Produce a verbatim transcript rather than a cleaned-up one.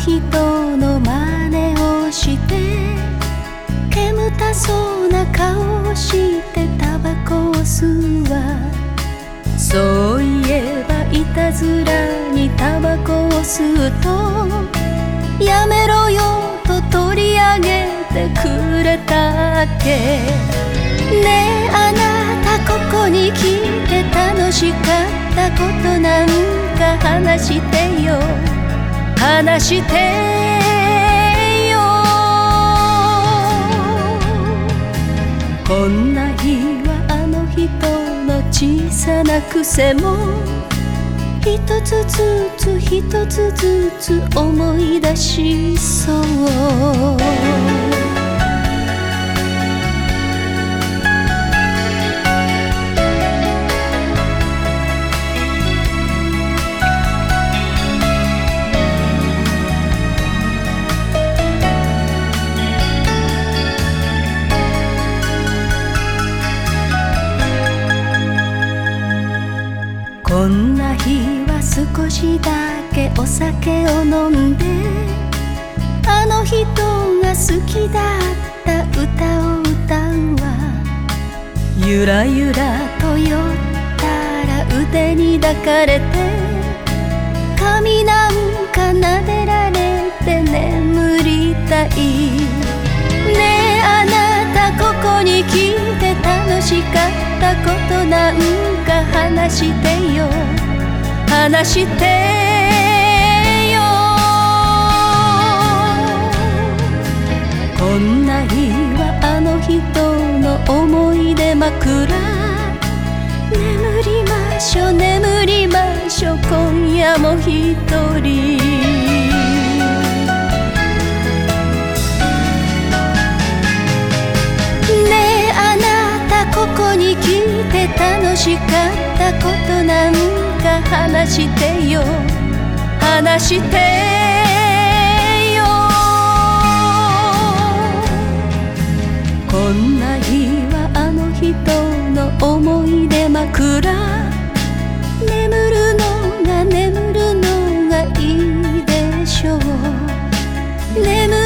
人の真似をして煙たそうな顔をしてタバコを吸うわ。そういえばいたずらにタバコを吸うとやめろよと取り上げてくれたっけ。ねえあなたここに来て楽しかったことなんか話してよ話してよ。こんな日はあの人の小さな癖も一つずつ一つずつ思い出しそう。こんな日は少しだけお酒を飲んであの人が好きだった歌を歌うわ。ゆらゆらと酔ったら腕に抱かれて髪なんか撫でられて眠りたい。ねえあなたここに来て楽しかったことなんか話してよ話してよ。こんな日はあの人の思い出枕眠りましょ眠りましょ今夜も一人。ここに来て楽しかったことなんか話してよ話してよ。こんな日はあの人の思い出枕眠るのが眠るのがいいでしょう。眠